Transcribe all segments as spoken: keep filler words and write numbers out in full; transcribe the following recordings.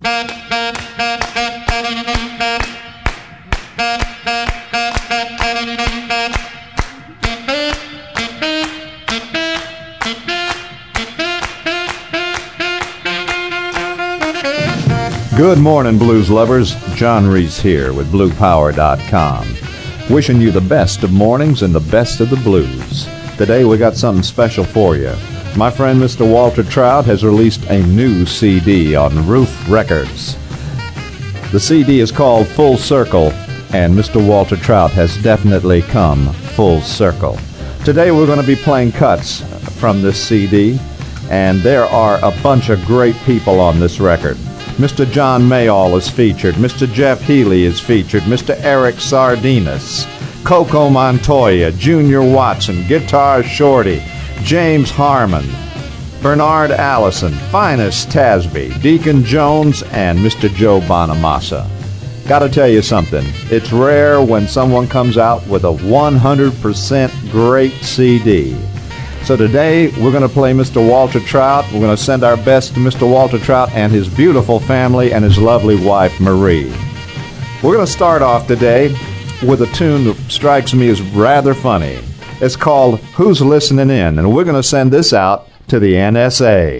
Good morning, blues lovers. John Reese here with blue power dot com. Wishing you the best of mornings and the best of the blues. Today we got something special for you. My friend Mister Walter Trout has released a new C D on Roof Records. The C D is called Full Circle, and Mister Walter Trout has definitely come full circle. Today we're going to be playing cuts from this C D, and there are a bunch of great people on this record. Mister John Mayall is featured. Mister Jeff Healey is featured. Mister Eric Sardinas, Coco Montoya, Junior Watson, Guitar Shorty, James Harmon, Bernard Allison, Finest Tasby, Deacon Jones, and Mister Joe Bonamassa. Gotta tell you something. It's rare when someone comes out with a one hundred percent great C D. So today, we're going to play Mister Walter Trout. We're going to send our best to Mister Walter Trout and his beautiful family and his lovely wife, Marie. We're going to start off today with a tune that strikes me as rather funny. It's called Who's Listening In? And we're going to send this out to the N S A.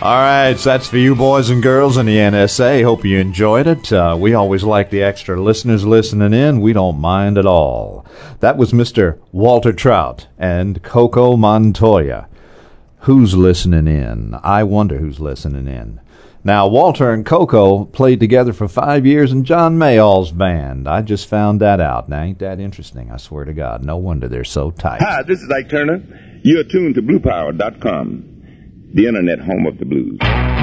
All right, so that's for you boys and girls in the N S A. Hope you enjoyed it. Uh, we always like the extra listeners listening in. We don't mind at all. That was Mister Walter Trout and Coco Montoya. Who's listening in? I wonder who's listening in. Now, Walter and Coco played together for five years in John Mayall's band. I just found that out. Now, ain't that interesting? I swear to God. No wonder they're so tight. Hi, this is Ike Turner. You're tuned to blue power dot com. The internet home of the blues.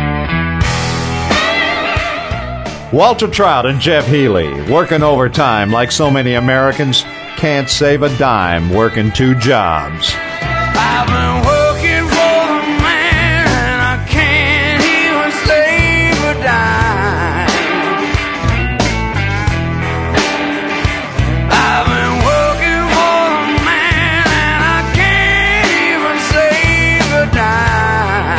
Walter Trout and Jeff Healey, working overtime like so many Americans, can't save a dime working two jobs. I've been working for the man, and I can't even save a dime. I've been working for the man, and I can't even save a dime.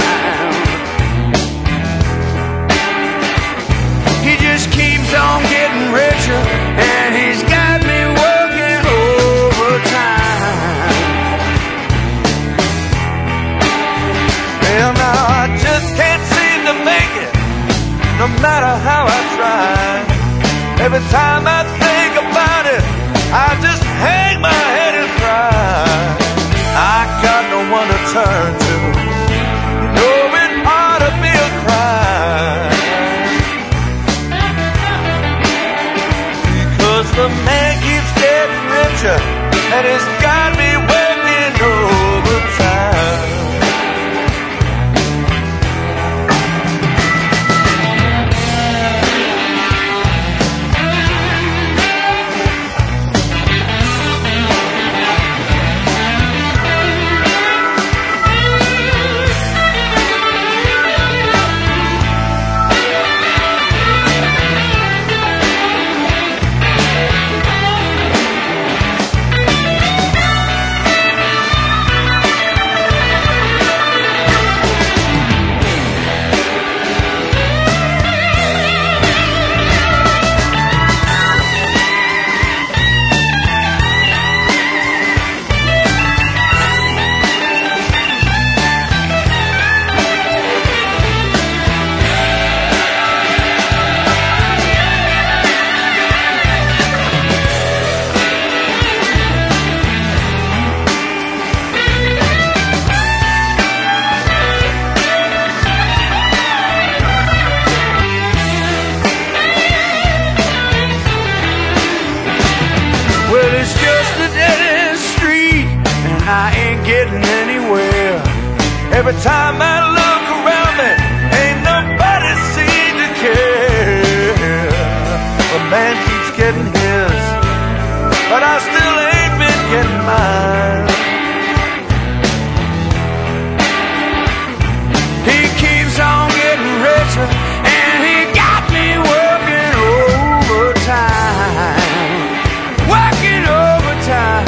He just keeps on getting richer, and he's got me working overtime. Well, now I just can't seem to make it, no matter how I try. Every time I think about it, I just hang my head and cry. I got no one to turn to, you know it ought to be a crime. The man keeps getting richer, and he's got me working overtime. Every time I look around me, ain't nobody seem to care. The man keeps getting his, but I still ain't been getting mine. He keeps on getting richer, and he got me working overtime. Working overtime.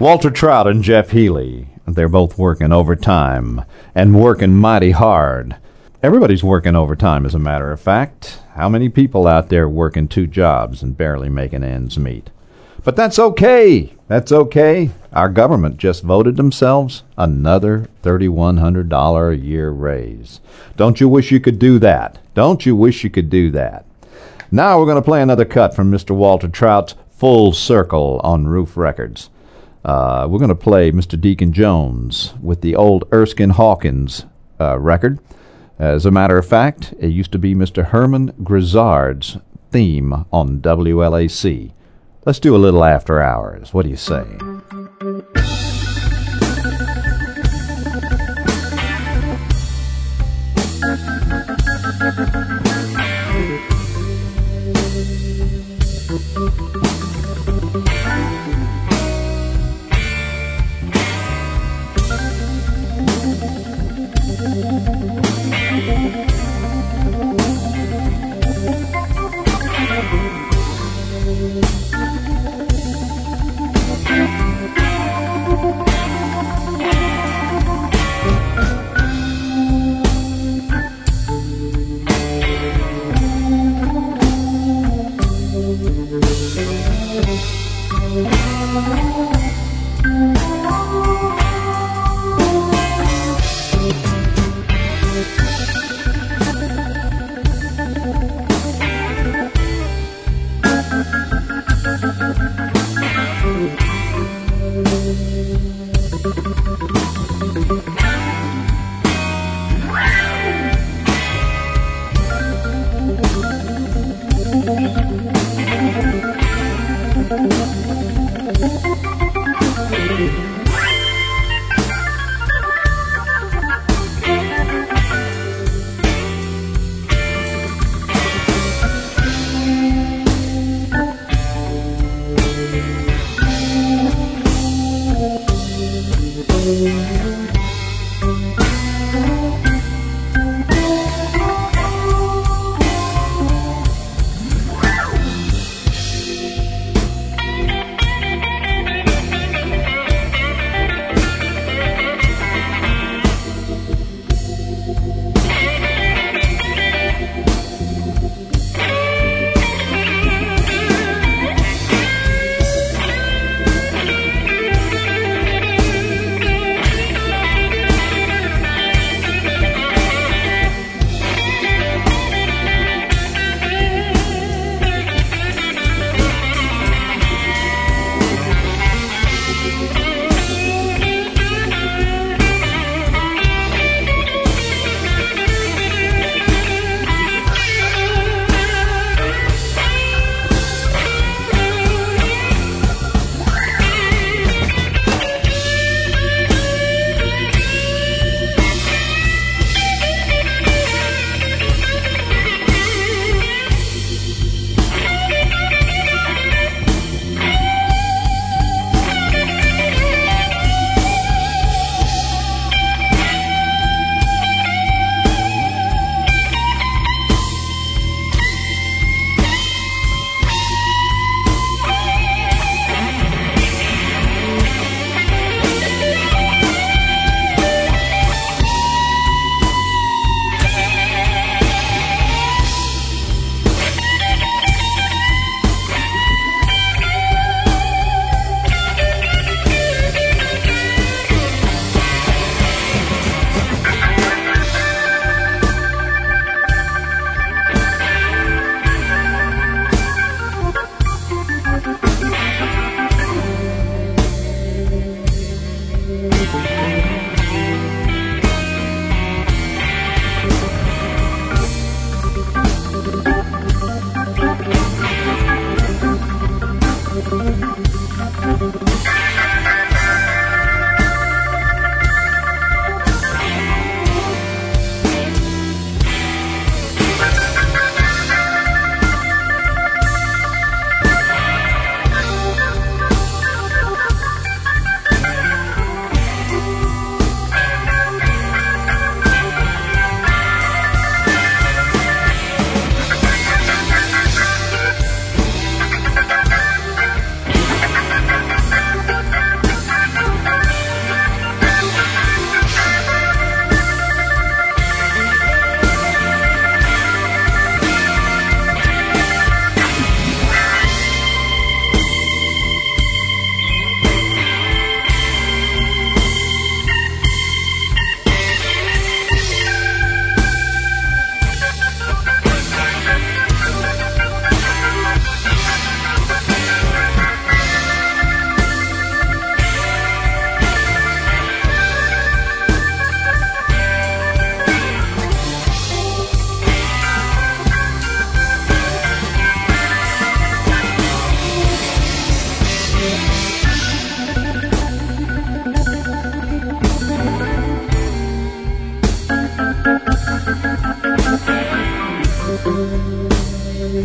Walter Trout and Jeff Healy, they're both working overtime and working mighty hard. Everybody's working overtime, as a matter of fact. How many people out there working two jobs and barely making ends meet? But that's okay. That's okay. Our government just voted themselves another three thousand one hundred dollars a year raise. Don't you wish you could do that? Don't you wish you could do that? Now we're going to play another cut from Mister Walter Trout's Full Circle on Roof Records. Uh, we're going to play Mister Deacon Jones with the old Erskine Hawkins uh, record. As a matter of fact, it used to be Mister Herman Grizzard's theme on W L A C. Let's do a little After Hours. What do you say?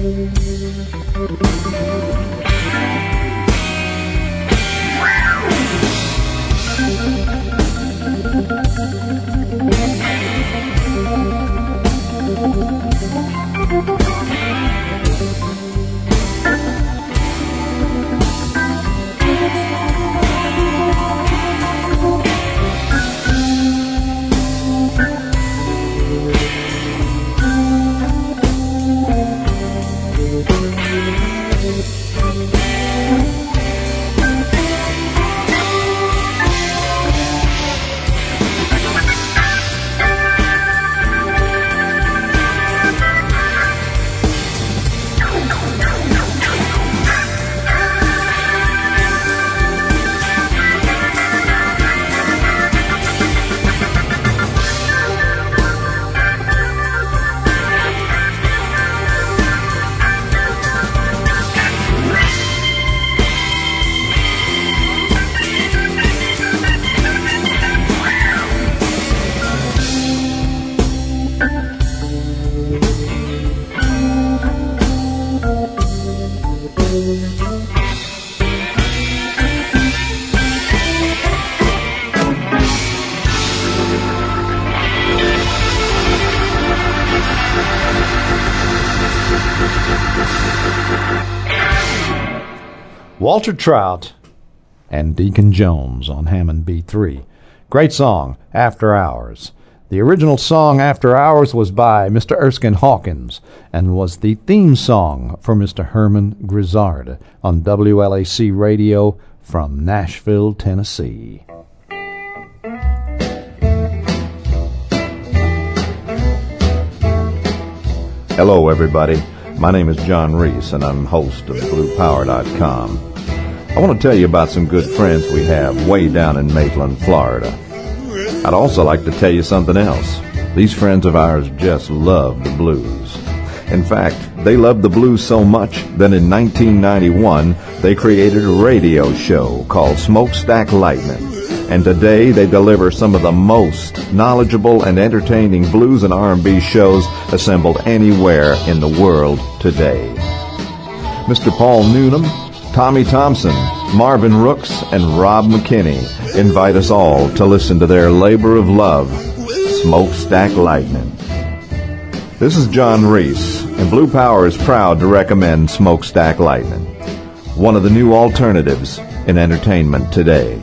Walter Trout and Deacon Jones on Hammond B three. Great song, After Hours. The original song, After Hours, was by Mister Erskine Hawkins and was the theme song for Mister Herman Grizzard on W L A C Radio from Nashville, Tennessee. Hello, everybody. My name is John Reese, and I'm host of blue power dot com. I want to tell you about some good friends we have way down in Maitland, Florida. I'd also like to tell you something else. These friends of ours just love the blues. In fact, they love the blues so much that in nineteen ninety-one, they created a radio show called Smokestack Lightning. And today they deliver some of the most knowledgeable and entertaining blues and R and B shows assembled anywhere in the world today. Mister Paul Noonan, Tommy Thompson, Marvin Rooks, and Rob McKinney invite us all to listen to their labor of love, Smokestack Lightning. This is John Reese, and Blue Power is proud to recommend Smokestack Lightning, one of the new alternatives in entertainment today.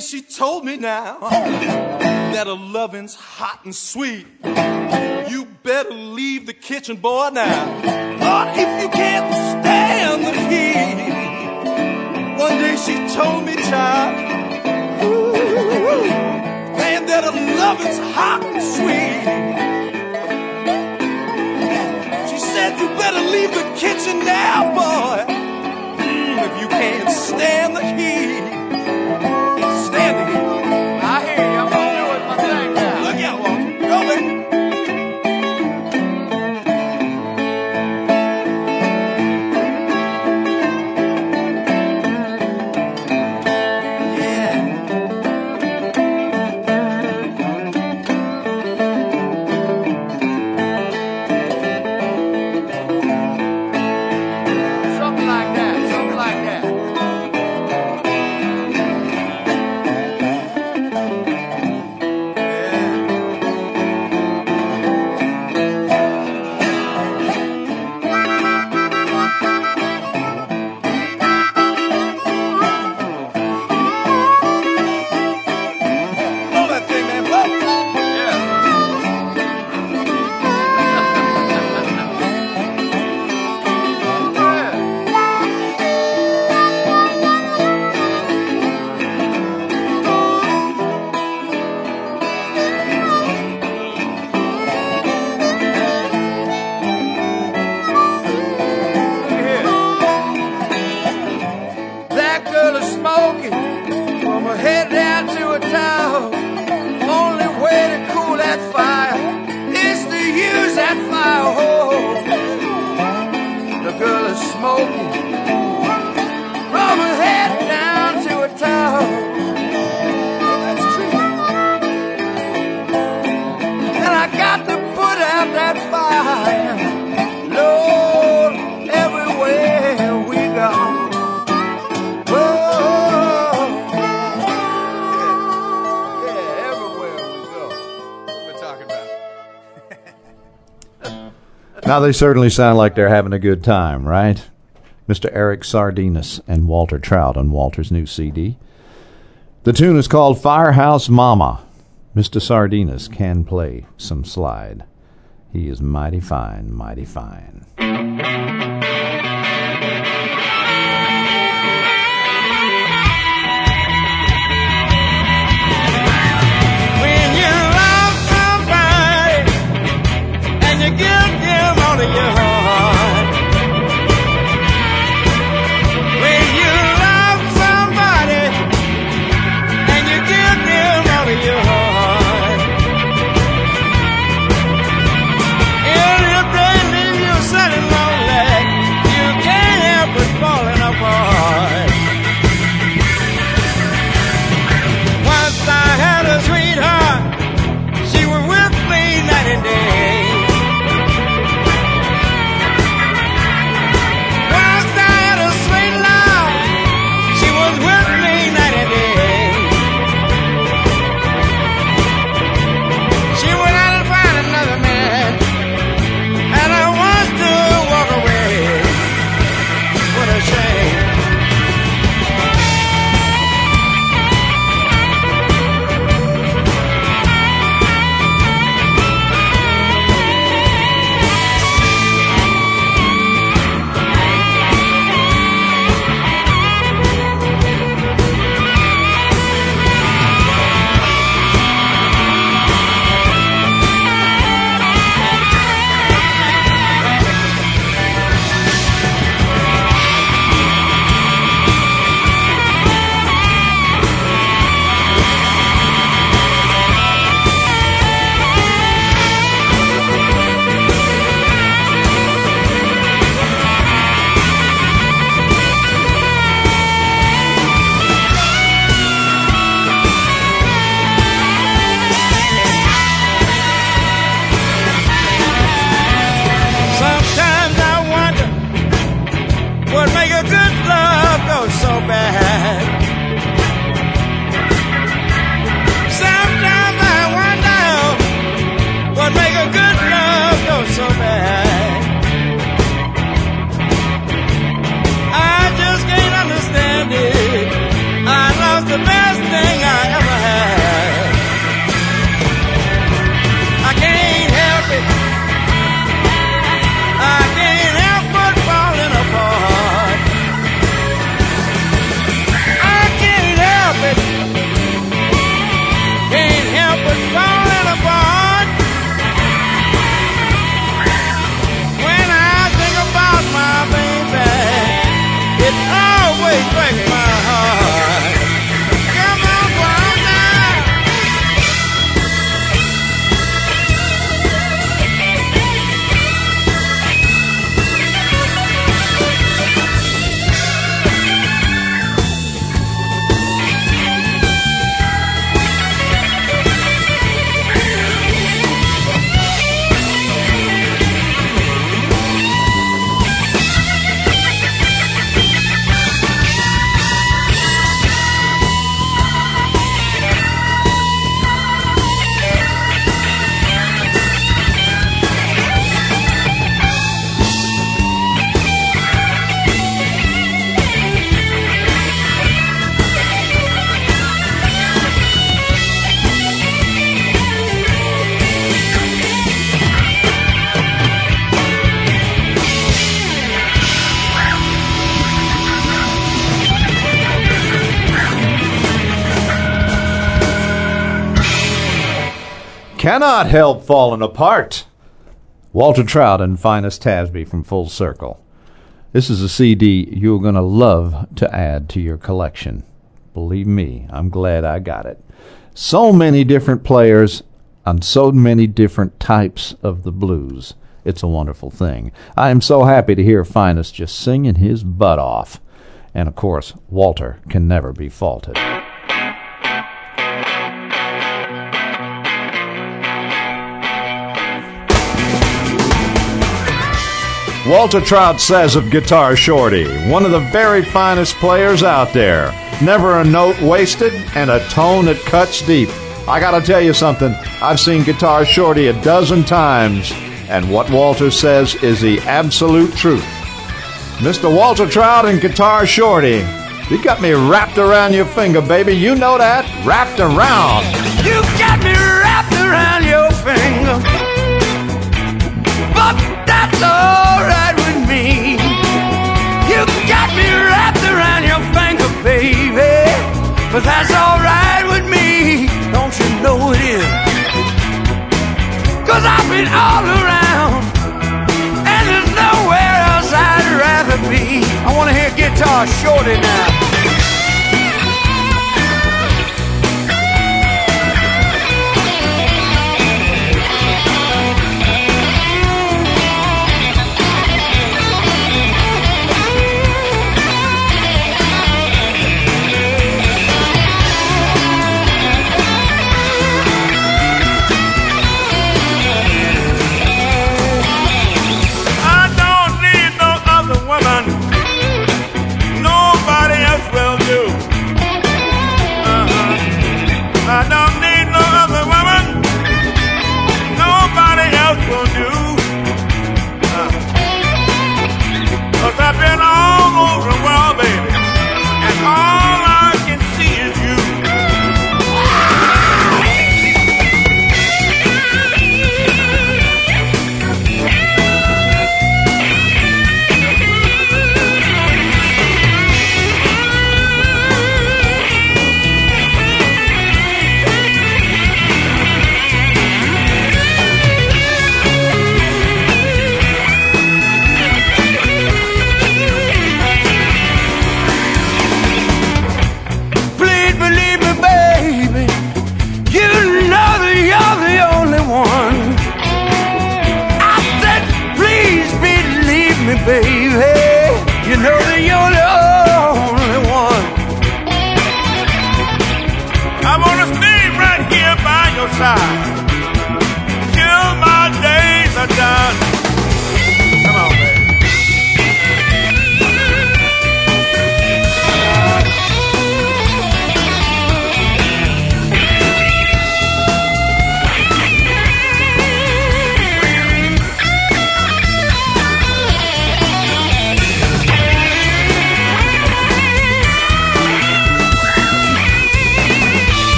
she told me now that her lovin's hot and sweet. You better leave the kitchen, boy, now. Lord, if you can't stand the heat. One day she told me, child, ooh, man, that her lovin's hot and sweet. She said, you better leave the kitchen now, boy, mm, if you can't stand the heat. Stand the heat. I hear you. I'm gonna do it my thing now. Look out, Walter. Go, baby. Now, they certainly sound like they're having a good time, right? Mister Eric Sardinas and Walter Trout on Walter's new C D. The tune is called Firehouse Mama. Mister Sardinas can play some slide. He is mighty fine, mighty fine. When you love somebody and you give them all of your heart. When you love somebody and you give them all of your heart. And if they leave you sitting lonely, you can't help but falling apart. Once I had a sweetheart, she was with me night and day. Once I had a sweet love, she was with me night and day. She went out and found another man, and I was to walk away. What a shame. Sometimes I wonder what make a good love go so bad. Sometimes I wonder what make a good love go so bad. I just can't understand it. I lost the best thing I cannot help falling apart. Walter Trout and Finest Tasby from Full Circle. This is a C D you're going to love to add to your collection. Believe me, I'm glad I got it. So many different players on so many different types of the blues. It's a wonderful thing. I am so happy to hear Finest just singing his butt off. And, of course, Walter can never be faulted. Walter Trout says of Guitar Shorty, one of the very finest players out there. Never a note wasted and a tone that cuts deep. I gotta tell you something, I've seen Guitar Shorty a dozen times, and what Walter says is the absolute truth. Mister Walter Trout and Guitar Shorty, you got me wrapped around your finger, baby. You know that? Wrapped around. You got me wrapped around your finger, but that's alright with me. You got me wrapped around your finger, baby, but that's alright with me. Don't you know it is? Cause I've been all around, and there's nowhere else I'd rather be. I wanna hear Guitar Shorty now.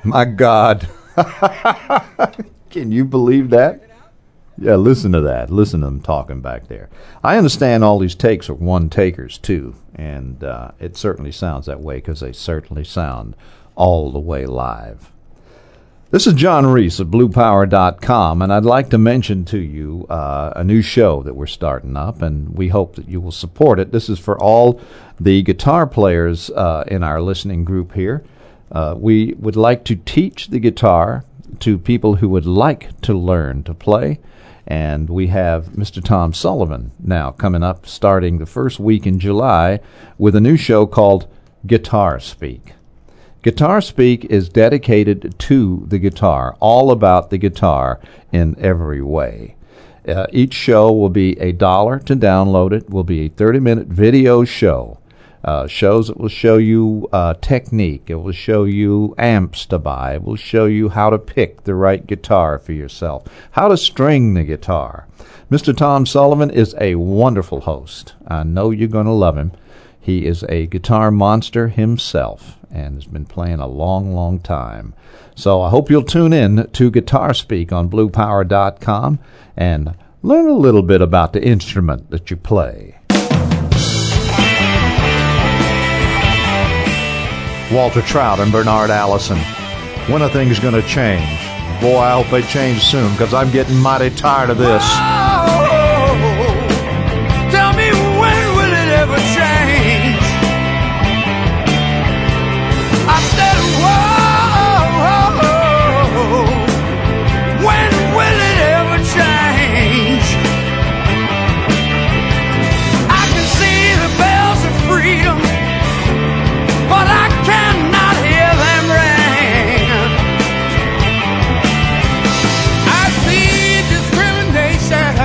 My God. Can you believe that? Yeah, listen to that. Listen to them talking back there. I understand all these takes are one takers, too, and uh, it certainly sounds that way because they certainly sound all the way live. This is John Reese of blue power dot com, and I'd like to mention to you uh, a new show that we're starting up, and we hope that you will support it. This is for all the guitar players uh, in our listening group here. Uh, we would like to teach the guitar to people who would like to learn to play, and we have Mister Tom Sullivan now coming up starting the first week in July with a new show called Guitar Speak. Guitar Speak is dedicated to the guitar, all about the guitar in every way. Uh, each show will be a dollar to download it, will be a thirty-minute video show. Uh, shows that will show you uh, technique. It will show you amps to buy. It will show you how to pick the right guitar for yourself, how to string the guitar. Mister Tom Sullivan is a wonderful host. I know you're going to love him. He is a guitar monster himself and has been playing a long, long time. So I hope you'll tune in to Guitar Speak on blue power dot com and learn a little bit about the instrument that you play. Walter Trout and Bernard Allison. When are things going to change? Boy, I hope they change soon, because I'm getting mighty tired of this. Whoa, tell me, when will it ever change? I said, whoa, when will it ever change? I can see the bells of freedom, but I cannot hear them ring. I see discrimination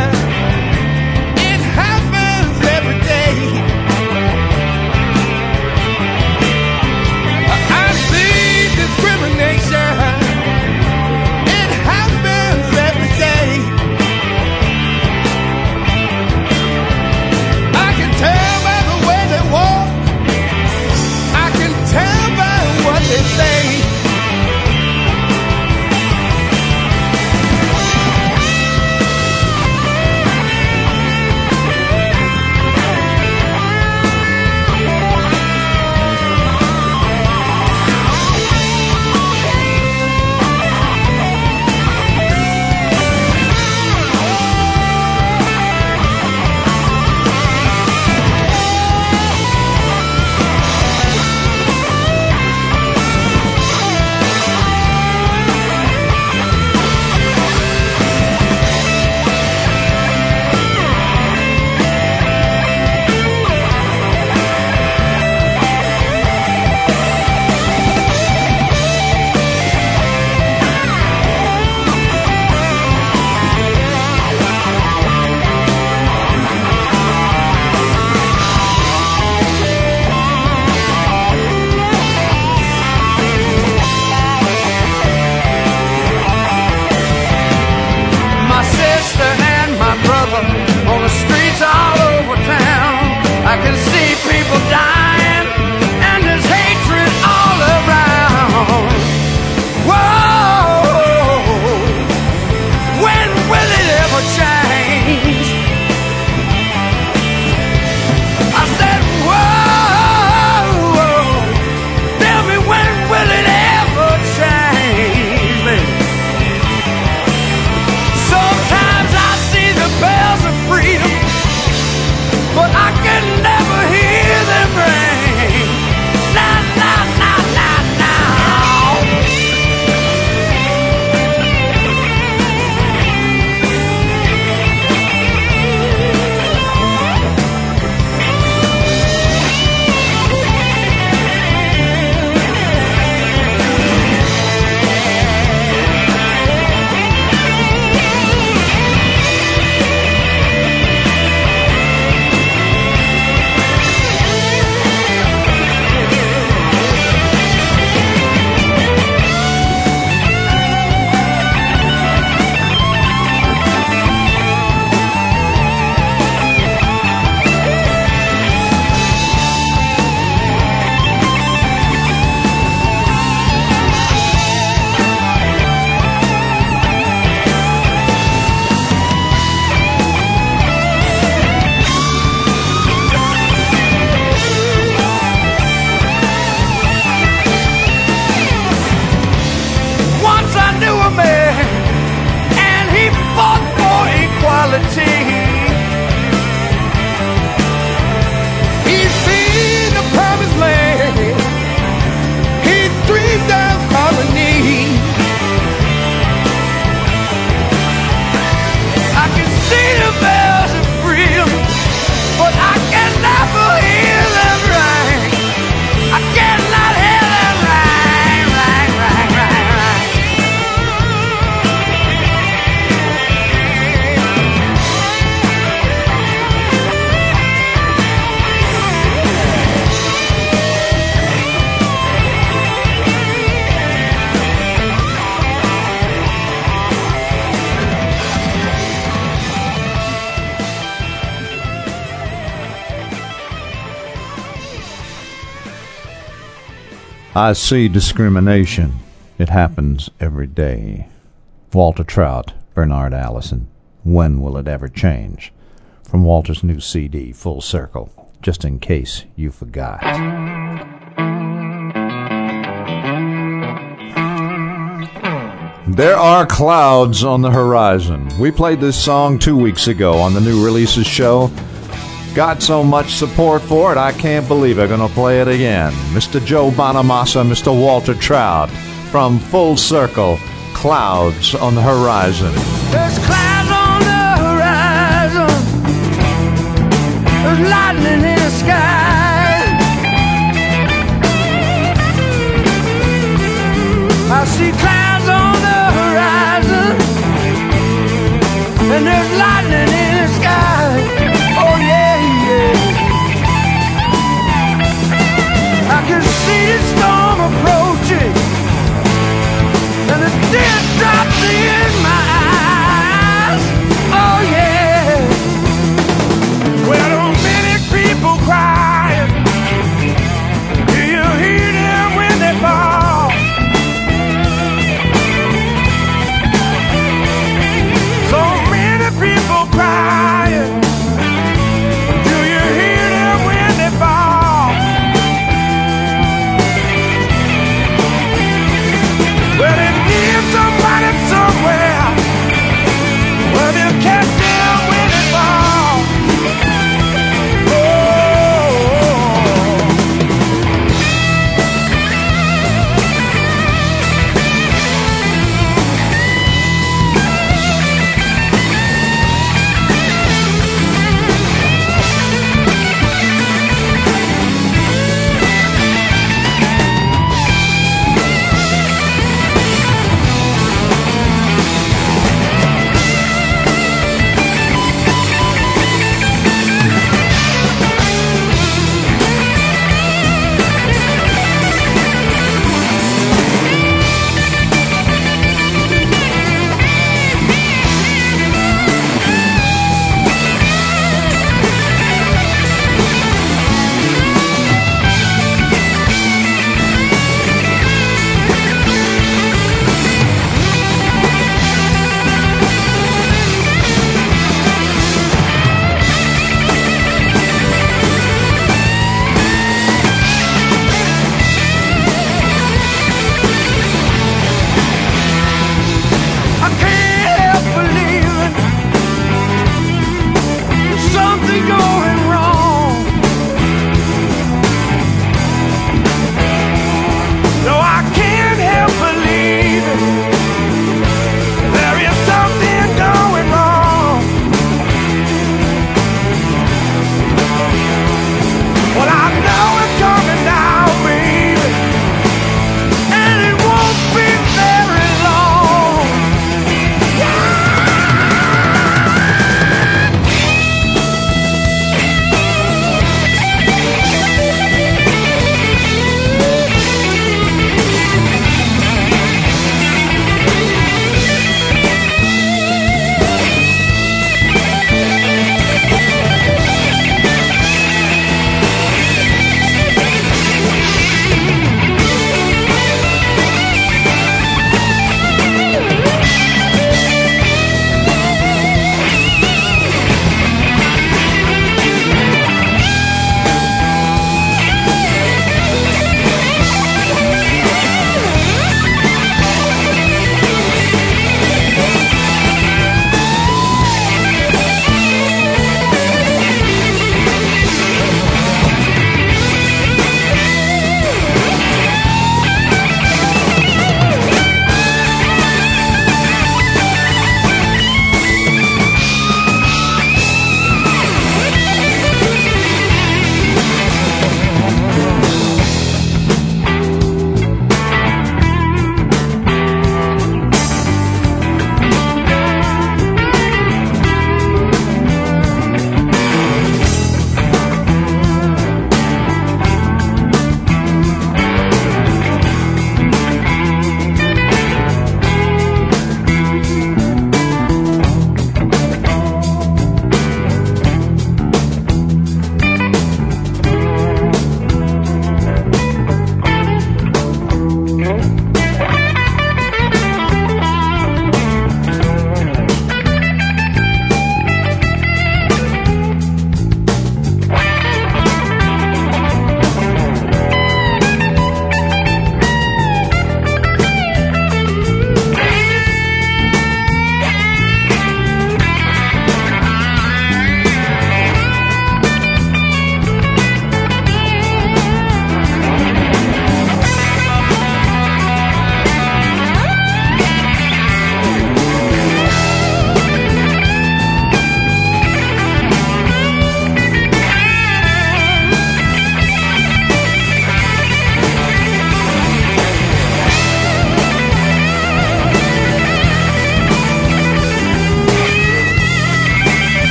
I see discrimination. It happens every day. Walter Trout, Bernard Allison. When will it ever change? From Walter's new C D, Full Circle, just in case you forgot. There are clouds on the horizon. We played this song two weeks ago on the New Releases show. Got so much support for it, I can't believe I'm going to play it again. Mister Joe Bonamassa, Mister Walter Trout, from Full Circle, Clouds on the Horizon. There's clouds on the horizon. There's lightning in the sky. I see clouds on the horizon, and there's lightning in the sky. Oh yeah, yeah. I can see the storm approaching, and the tears drops in my eyes. Oh yeah. Well, many people crying. Do you hear them when they fall?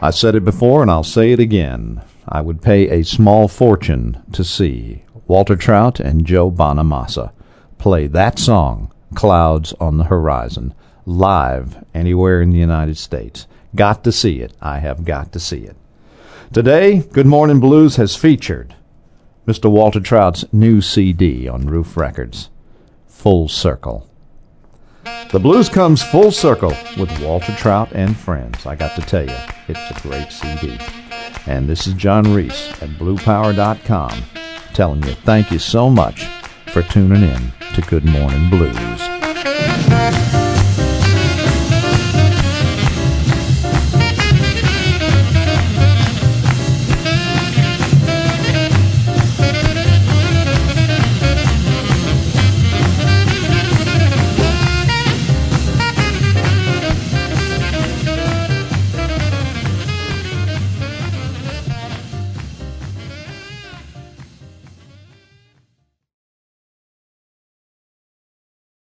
I said it before and I'll say it again. I would pay a small fortune to see Walter Trout and Joe Bonamassa play that song, Clouds on the Horizon, live anywhere in the United States. Got to see it. I have got to see it. Today, Good Morning Blues has featured Mister Walter Trout's new C D on Roof Records, Full Circle. The blues comes full circle with Walter Trout and friends. I got to tell you, it's a great C D. And this is John Reese at blue power dot com telling you thank you so much for tuning in to Good Morning Blues.